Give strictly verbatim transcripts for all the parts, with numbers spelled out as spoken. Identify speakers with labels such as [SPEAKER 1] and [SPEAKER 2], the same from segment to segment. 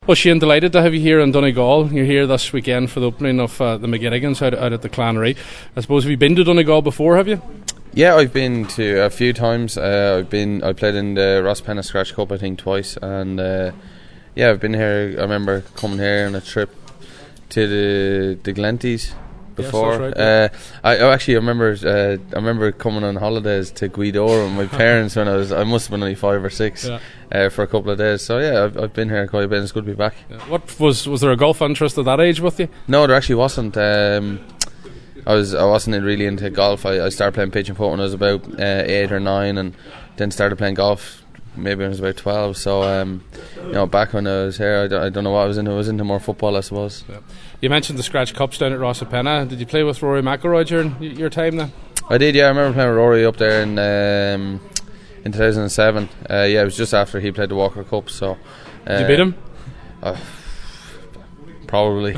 [SPEAKER 1] Well, Shane, delighted to have you here in Donegal. You're here this weekend for the opening of uh, the McGinnigans out, out at the Clannery. I suppose, have you been to Donegal before, have you?
[SPEAKER 2] Yeah, I've been to a few times. Uh, I've been, I played in the Rosspenna Scratch Cup, I think, twice, and uh, yeah, I've been here. I remember coming here on a trip to the the Glenties before.
[SPEAKER 1] Yes, that's right, yeah.
[SPEAKER 2] uh, I, I actually remember. Uh, I remember coming on holidays to Guidor with my parents when I was. I must have been only five or six
[SPEAKER 1] yeah.
[SPEAKER 2] uh, for a couple of days. So yeah, I've, I've been here quite a bit. It's good to be back.
[SPEAKER 1] Yeah. What was was there a golf interest at that age with you?
[SPEAKER 2] No, there actually wasn't. Um, I was I wasn't really into golf. I, I started playing pitch and putt when I was about uh, eight or nine, and then started playing golf maybe when I was about twelve. So um, you know, back when I was here, I don't, I don't know what I was into. I was into more football, I suppose.
[SPEAKER 1] Yeah. You mentioned the Scratch Cups down at Rosspenna. Did you play with Rory McIlroy during y- your time there?
[SPEAKER 2] I did, yeah. I remember playing with Rory up there in um, in two thousand seven. Uh, yeah, it was just after he played the Walker Cup. So uh,
[SPEAKER 1] did you beat him?
[SPEAKER 2] Uh, Probably.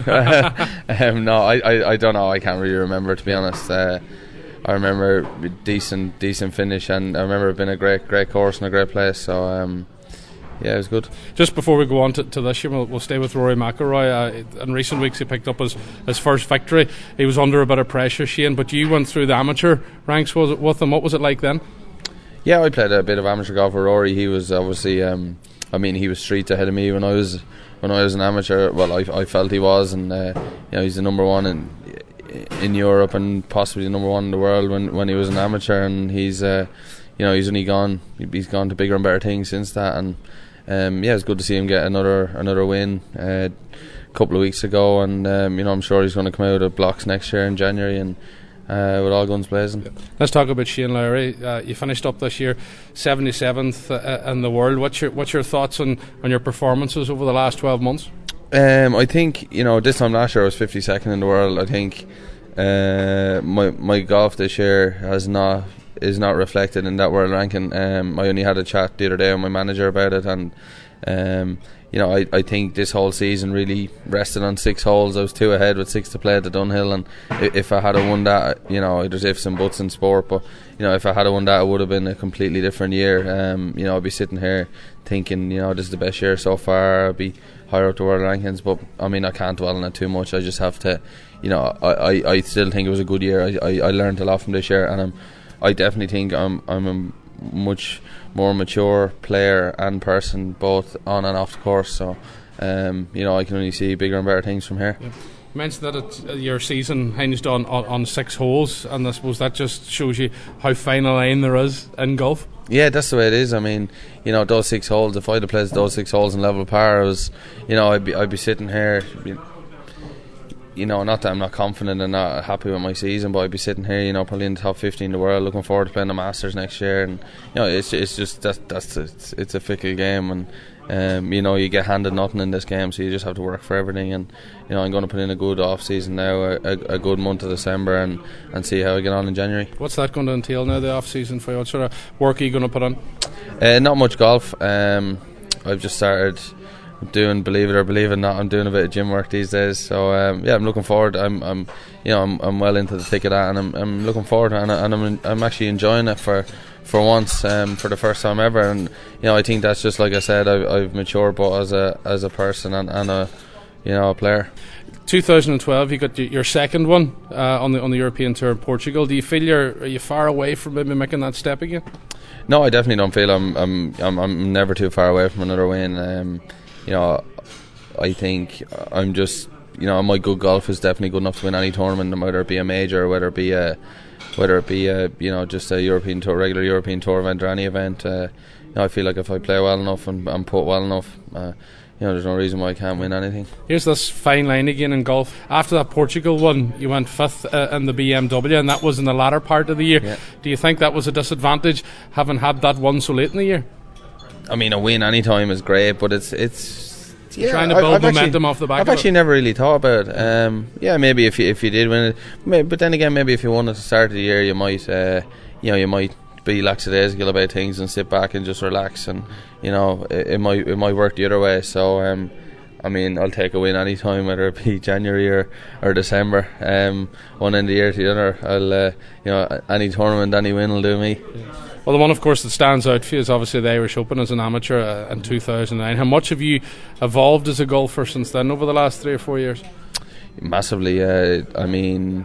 [SPEAKER 2] um, no, I, I, I don't know. I can't really remember, to be honest. Uh, I remember decent decent finish, and I remember it being a great great course and a great place. So um, yeah, it was good.
[SPEAKER 1] Just before we go on to, to this year, we'll, we'll stay with Rory McIlroy. Uh, in recent weeks, he picked up his, his first victory. He was under a bit of pressure, Shane, but you went through the amateur ranks was it with him. What was it like then?
[SPEAKER 2] Yeah, I played a bit of amateur golf with Rory. He was obviously, um, I mean, he was streets ahead of me when I was. When I was an amateur, well, I, I felt he was, and uh, you know, he's the number one in in Europe and possibly the number one in the world when, when he was an amateur, and he's uh, you know, he's only gone he's gone to bigger and better things since that, and um, yeah, it's good to see him get another another win uh, a couple of weeks ago, and um, you know, I'm sure he's going to come out of blocks next year in January and. Uh, with all guns blazing.
[SPEAKER 1] Let's talk about Shane Lowry. Uh, you finished up this year seventy-seventh uh, in the world. What's your what's your thoughts on, on your performances over the last twelve months?
[SPEAKER 2] Um, I think, you know, this time last year I was fifty-second in the world. I think uh, my my golf this year has not is not reflected in that world ranking. Um, I only had a chat the other day with my manager about it, and um, you know, I, I think this whole season really rested on six holes. I was two ahead with six to play at the Dunhill, and if I had won that, you know, there's ifs and buts in sport, but you know, if I had won that, it would have been a completely different year. Um, you know, I'd be sitting here thinking, you know, this is the best year so far. I'd be higher up the world rankings, but I mean, I can't dwell on it too much. I just have to, you know, I, I, I still think it was a good year. I, I, I learned a lot from this year, and I'm, I definitely think I'm I'm a much more mature player and person, both on and off the course. So, um, you know, I can only see bigger and better things from here. Yeah.
[SPEAKER 1] You mentioned that it's, uh, your season hinged on, on, on six holes, and I suppose that just shows you how fine a line there is in golf.
[SPEAKER 2] Yeah, that's the way it is. I mean, you know, those six holes, if I'd have played those six holes in level par, I was, you know, I'd be I'd be sitting here, you know, not that I'm not confident and not happy with my season, but I'd be sitting here, you know, probably in the top fifteen in the world, looking forward to playing the Masters next year. And you know, it's it's just that that's it's, it's a fickle game, and um, you know, you get handed nothing in this game, so you just have to work for everything. And you know, I'm going to put in a good off season now, a, a, a good month of December, and, and see how I get on in January.
[SPEAKER 1] What's that going to entail now, the off season for you? What sort of work are you going to put on?
[SPEAKER 2] Uh, not much golf. Um, I've just started doing, believe it or believe it not, I'm doing a bit of gym work these days. So um, yeah, I'm looking forward. I'm, I'm, you know, I'm, I'm well into the thick of that, and I'm, I'm looking forward, and, I, and I'm, I'm actually enjoying it for, for once, um, for the first time ever. And you know, I think that's just like I said, I've, I've matured both as a, as a person and, and a, you know, a player.
[SPEAKER 1] twenty twelve, you got your second one uh, on the on the European Tour in Portugal. Do you feel you're are you far away from maybe making that step again?
[SPEAKER 2] No, I definitely don't feel I'm I'm I'm, I'm never too far away from another win. Um, you know, I think I'm just, you know, my good golf is definitely good enough to win any tournament, whether it be a major or whether it be a whether it be a, you know, just a European Tour, regular European Tour event or any event. Uh, you know, I feel like if I play well enough and, and put well enough, uh, you know, there's no reason why I can't win anything.
[SPEAKER 1] Here's this fine line again in golf. After that Portugal one, you went fifth uh, in the B M W, and that was in the latter part of the year. Yeah. Do you think that was a disadvantage, having had that one so late in the year?
[SPEAKER 2] I mean, a win any time is great, but it's it's yeah,
[SPEAKER 1] trying to build
[SPEAKER 2] I've
[SPEAKER 1] momentum
[SPEAKER 2] actually,
[SPEAKER 1] off the back
[SPEAKER 2] I've
[SPEAKER 1] of
[SPEAKER 2] actually
[SPEAKER 1] it.
[SPEAKER 2] never really thought about it. Um, yeah, maybe if you if you did win it, maybe, but then again, maybe if you won at the start of the year, you might, uh, you know, you might be lackadaisical about things and sit back and just relax, and you know, it, it might it might work the other way. So, um, I mean, I'll take a win any time, whether it be January or, or December. Um, one end of the year to the other, I'll uh, you know, any tournament, any win will do me.
[SPEAKER 1] Yeah. Well, the one, of course, that stands out for you is obviously the Irish Open as an amateur uh, in two thousand nine. How much have you evolved as a golfer since then over the last three or four years?
[SPEAKER 2] Massively. Uh, I mean,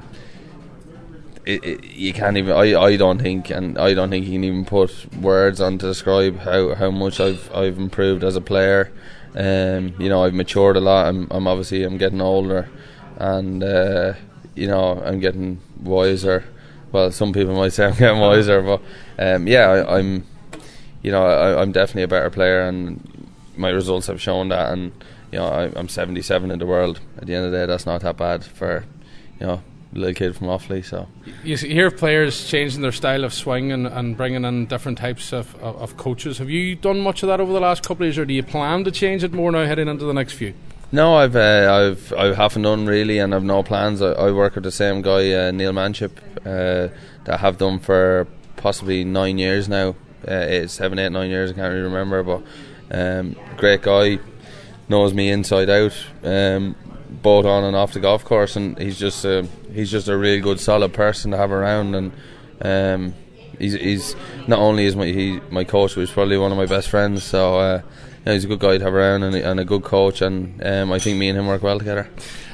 [SPEAKER 2] it, it, you can't even. I, I don't think, and I don't think you can even put words on to describe how, how much I've I've improved as a player. Um, you know, I've matured a lot. I'm, I'm obviously I'm getting older, and uh, you know, I'm getting wiser. Well, some people might say I'm getting wiser, but um, yeah, I, I'm, you know, I, I'm definitely a better player, and my results have shown that. And you know, I, I'm seventy-seven in the world. At the end of the day, that's not that bad for, you know, a little kid from Offaly. So
[SPEAKER 1] you hear players changing their style of swing and, and bringing in different types of, of, of coaches. Have you done much of that over the last couple of years, or do you plan to change it more now heading into the next few?
[SPEAKER 2] No, I've uh, I've I haven't done really, and I've no plans. I, I work with the same guy, uh, Neil Manship, uh, that I have done for possibly nine years now. Uh, eight, seven, eight, nine years. I can't really remember, but um, great guy, knows me inside out, um, both on and off the golf course, and he's just uh, he's just a really good, solid person to have around. And um, he's he's not only is my he my coach, but he's probably one of my best friends. So. Uh, Yeah, he's a good guy to have around, and, and a good coach, and um, I think me and him work well together.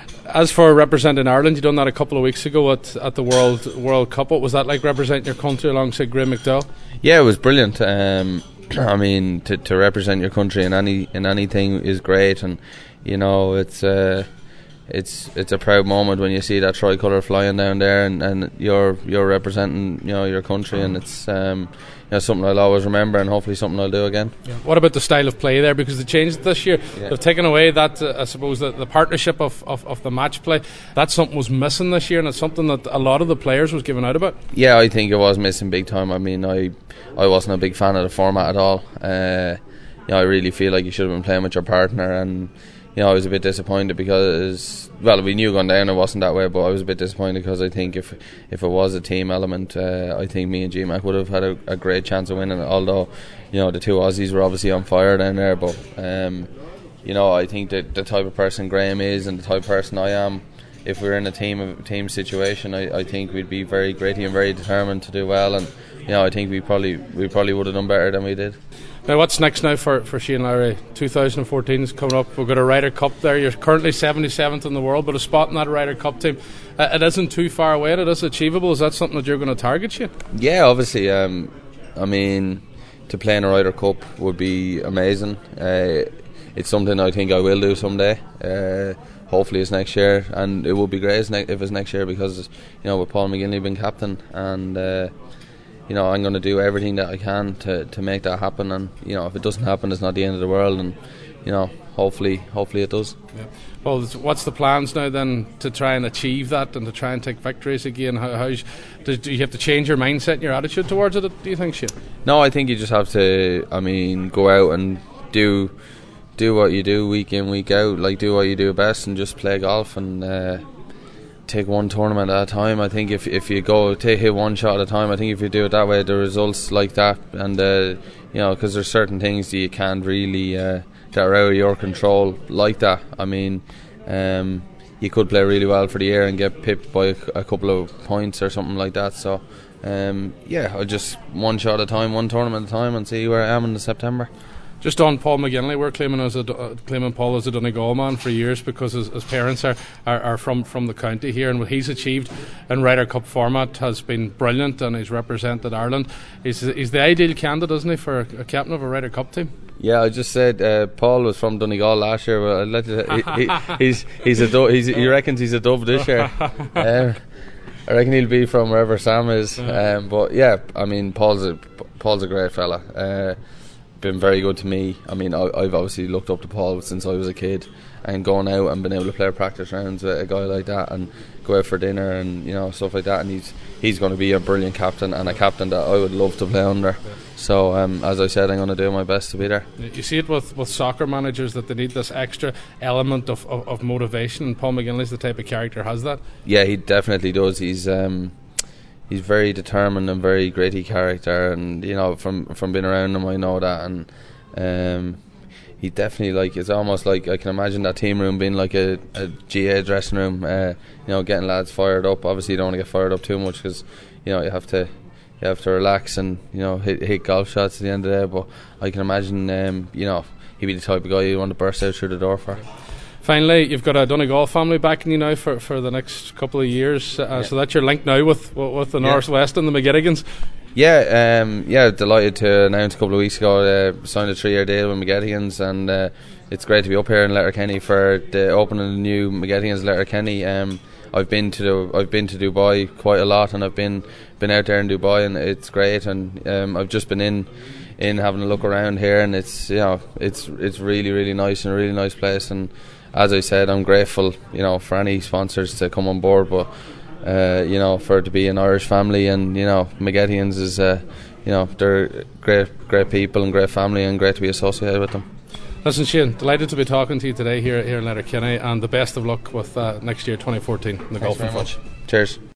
[SPEAKER 1] As for representing Ireland, you done that a couple of weeks ago at, at the World World Cup. What was that like, representing your country alongside Graeme McDowell?
[SPEAKER 2] Yeah, it was brilliant. Um, I mean, to, to represent your country in any in anything is great, and you know it's uh, it's it's a proud moment when you see that tricolour flying down there, and, and you're you're representing, you know, your country, and it's um, you know, something I'll always remember, and hopefully something I'll do again.
[SPEAKER 1] Yeah. What about the style of play there? Because they changed it this year. Yeah. They've taken away that, uh, I suppose, the, the partnership of, of, of the match play. That's something was missing this year, and it's something that a lot of the players was giving out about.
[SPEAKER 2] Yeah, I think it was missing big time. I mean, I I wasn't a big fan of the format at all. Uh, you know, I really feel like you should have been playing with your partner, and you know, I was a bit disappointed because, well, we knew going down it wasn't that way, but I was a bit disappointed because I think if if it was a team element, uh, I think me and G Mac would have had a, a great chance of winning it. Although, you know, the two Aussies were obviously on fire down there, but um, you know, I think that the type of person Graeme is and the type of person I am, if we were in a team team situation, I, I think we'd be very gritty and very determined to do well, and you know, I think we probably we probably would have done better than we did.
[SPEAKER 1] Now, what's next now for, for Shane Lowry? twenty fourteen is coming up. We've got a Ryder Cup there. You're currently seventy-seventh in the world, but a spot in that Ryder Cup team, uh, it isn't too far away. It is achievable. Is that something that you're going to target, Shane?
[SPEAKER 2] Yeah, obviously. Um, I mean, to play in a Ryder Cup would be amazing. Uh, it's something I think I will do someday. Uh, hopefully it's next year, and it would be great if it's next year because, you know, with Paul McGinley being captain, and uh, you know, I'm going to do everything that I can to, to make that happen. And you know, if it doesn't happen, it's not the end of the world. And you know, hopefully, hopefully it does.
[SPEAKER 1] Yeah. Well, what's the plans now then to try and achieve that and to try and take victories again? How, how do, do you have to change your mindset and your attitude towards it? Do you think, Shane?
[SPEAKER 2] No, I think you just have to. I mean, go out and do do what you do week in, week out. Like, do what you do best and just play golf and. Uh, take one tournament at a time. I think if if you go take hit one shot at a time, I think if you do it that way, the results like that, and uh, you know, because there's certain things that you can't really uh, that are out of your control like that. I mean, um, you could play really well for the year and get pipped by a, a couple of points or something like that. So um, yeah, I just one shot at a time, one tournament at a time, and see where I am in the September.
[SPEAKER 1] Just on Paul McGinley, we're claiming as a, uh, claiming Paul as a Donegal man for years because his, his parents are, are, are from, from the county here, and what he's achieved in Ryder Cup format has been brilliant, and he's represented Ireland. He's, he's the ideal candidate, isn't he, for a captain of a Ryder Cup team?
[SPEAKER 2] Yeah, I just said uh, Paul was from Donegal last year, but I'd let you, he, he, he's he's a do- he's, he reckons he's a dove this year. um, I reckon he'll be from wherever Sam is. Um, but yeah, I mean, Paul's a Paul's a great fella. Uh, been very good to me. I mean, I, I've obviously looked up to Paul since I was a kid, and going out and been able to play practice rounds with a guy like that and go out for dinner and, you know, stuff like that, and he's he's going to be a brilliant captain and a captain that I would love to play under. So um, as I said, I'm going to do my best to be there.
[SPEAKER 1] You see it with, with soccer managers that they need this extra element of, of, of motivation, and Paul McGinley's the type of character has that. Yeah,
[SPEAKER 2] he definitely does. He's um, he's very determined and very gritty character, and you know, from from being around him I know that, and um, he definitely, like, it's almost like I can imagine that team room being like a, a G A dressing room, uh, you know, getting lads fired up. Obviously you don't want to get fired up too much because, you know, you have to you have to relax and, you know, hit, hit golf shots at the end of the day. But I can imagine, um, you know, he'd be the type of guy you want to burst out through the door for.
[SPEAKER 1] Finally, you've got a Donegal family backing you now for, for the next couple of years, uh, yeah. so that's your link now with with the yeah. Northwest and the McGettigans.
[SPEAKER 2] Yeah, um, yeah, delighted to announce a couple of weeks ago uh, signed a three-year deal with McGettigans, and uh, it's great to be up here in Letterkenny for the opening of the new McGettigans Letterkenny. Um, I've been to the, I've been to Dubai quite a lot, and I've been been out there in Dubai, and it's great. And um, I've just been in in having a look around here, and it's, you know, it's it's really really nice and a really nice place. And as I said, I'm grateful, you know, for any sponsors to come on board, but uh, you know, for it to be an Irish family, and, you know, McGettigans is, uh, you know, they're great great people and great family, and great to be associated with them.
[SPEAKER 1] Listen, Shane, delighted to be talking to you today here here in Letterkenny, and the best of luck with uh, next year, twenty fourteen, in the golf and fun.
[SPEAKER 2] Cheers.